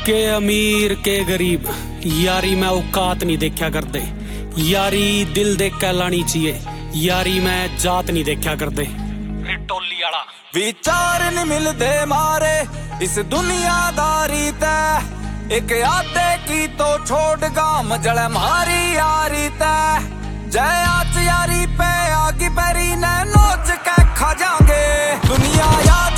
के अमीर के गरीब यारी मैं औकात नहीं देखा करते। यारी दिल देख के लानी चाहिए, यारी मैं जात नहीं देखा करते। टोली वाला विचार नहीं मिलते मारे इस दुनियादारी ते, एक आते की तो छोड़ गाम जड़ मारी यारी ते। जय आज यारी पे आगी पैरी ने नोच के खा जाएंगे दुनिया यार